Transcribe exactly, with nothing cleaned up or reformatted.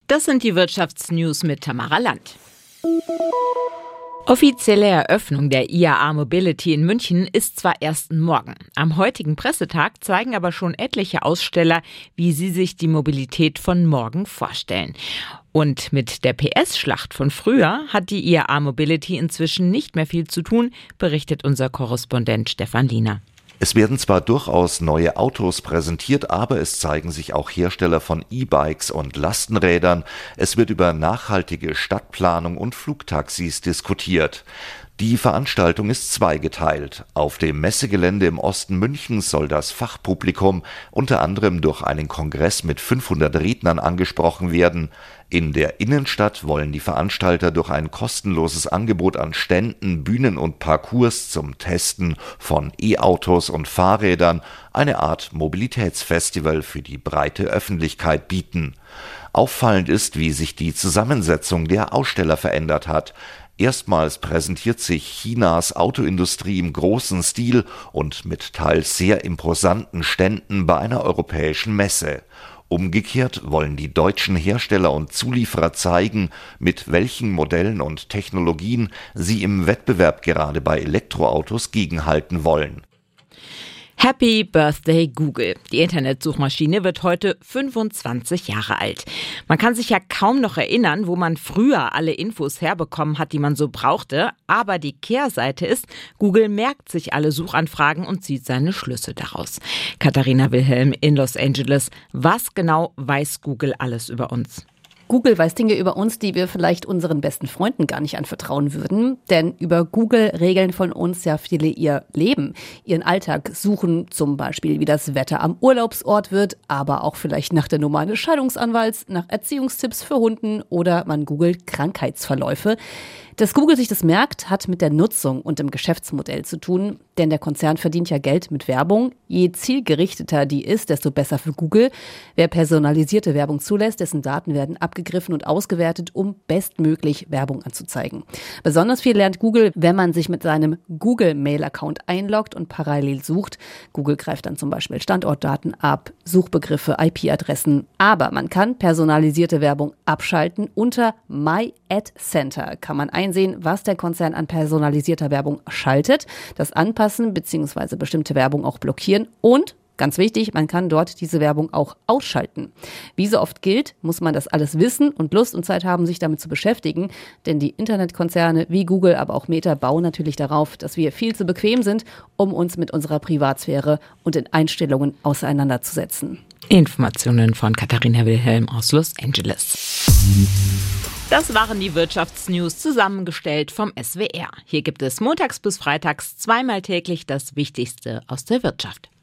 Das sind die Wirtschaftsnews mit Tamara Land. Offizielle Eröffnung der I A A Mobility in München ist zwar erst morgen. Am heutigen Pressetag zeigen aber schon etliche Aussteller, wie sie sich die Mobilität von morgen vorstellen. Und mit der P S-Schlacht von früher hat die I A A Mobility inzwischen nicht mehr viel zu tun, berichtet unser Korrespondent Stefan Liener. Es werden zwar durchaus neue Autos präsentiert, aber es zeigen sich auch Hersteller von E-Bikes und Lastenrädern. Es wird über nachhaltige Stadtplanung und Flugtaxis diskutiert. Die Veranstaltung ist zweigeteilt. Auf dem Messegelände im Osten Münchens soll das Fachpublikum unter anderem durch einen Kongress mit fünfhundert Rednern angesprochen werden. In der Innenstadt wollen die Veranstalter durch ein kostenloses Angebot an Ständen, Bühnen und Parcours zum Testen von E-Autos und Fahrrädern eine Art Mobilitätsfestival für die breite Öffentlichkeit bieten. Auffallend ist, wie sich die Zusammensetzung der Aussteller verändert hat. Erstmals präsentiert sich Chinas Autoindustrie im großen Stil und mit teils sehr imposanten Ständen bei einer europäischen Messe. Umgekehrt wollen die deutschen Hersteller und Zulieferer zeigen, mit welchen Modellen und Technologien sie im Wettbewerb gerade bei Elektroautos gegenhalten wollen. Happy Birthday Google. Die Internetsuchmaschine wird heute fünfundzwanzig Jahre alt. Man kann sich ja kaum noch erinnern, wo man früher alle Infos herbekommen hat, die man so brauchte. Aber die Kehrseite ist, Google merkt sich alle Suchanfragen und zieht seine Schlüsse daraus. Katharina Wilhelm in Los Angeles. Was genau weiß Google alles über uns? Google weiß Dinge über uns, die wir vielleicht unseren besten Freunden gar nicht anvertrauen würden. Denn über Google regeln von uns ja viele ihr Leben, ihren Alltag, suchen zum Beispiel, wie das Wetter am Urlaubsort wird, aber auch vielleicht nach der Nummer eines Scheidungsanwalts, nach Erziehungstipps für Hunden oder man googelt Krankheitsverläufe. Dass Google sich das merkt, hat mit der Nutzung und dem Geschäftsmodell zu tun, denn der Konzern verdient ja Geld mit Werbung. Je zielgerichteter die ist, desto besser für Google. Wer personalisierte Werbung zulässt, dessen Daten werden abgegriffen und ausgewertet, um bestmöglich Werbung anzuzeigen. Besonders viel lernt Google, wenn man sich mit seinem Google-Mail-Account einloggt und parallel sucht. Google greift dann zum Beispiel Standortdaten ab, Suchbegriffe, I P-Adressen. Aber man kann personalisierte Werbung abschalten. Unter My Ad Center kann man einsehen, was der Konzern an personalisierter Werbung schaltet, das anpassen bzw. bestimmte Werbung auch blockieren und, ganz wichtig, man kann dort diese Werbung auch ausschalten. Wie so oft gilt, muss man das alles wissen und Lust und Zeit haben, sich damit zu beschäftigen, denn die Internetkonzerne wie Google, aber auch Meta bauen natürlich darauf, dass wir viel zu bequem sind, um uns mit unserer Privatsphäre und den Einstellungen auseinanderzusetzen. Informationen von Katharina Wilhelm aus Los Angeles. Das waren die Wirtschaftsnews, zusammengestellt vom S W R. Hier gibt es montags bis freitags zweimal täglich das Wichtigste aus der Wirtschaft.